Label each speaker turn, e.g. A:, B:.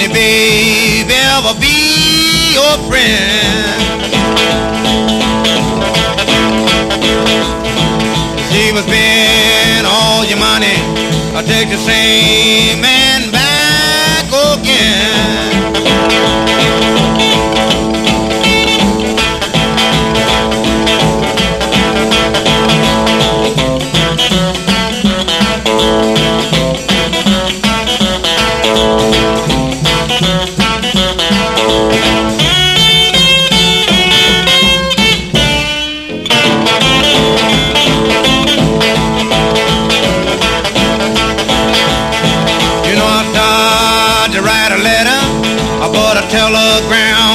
A: me, baby, ever be your friend. She will spend all your money, I'll take the same man back again. Telegram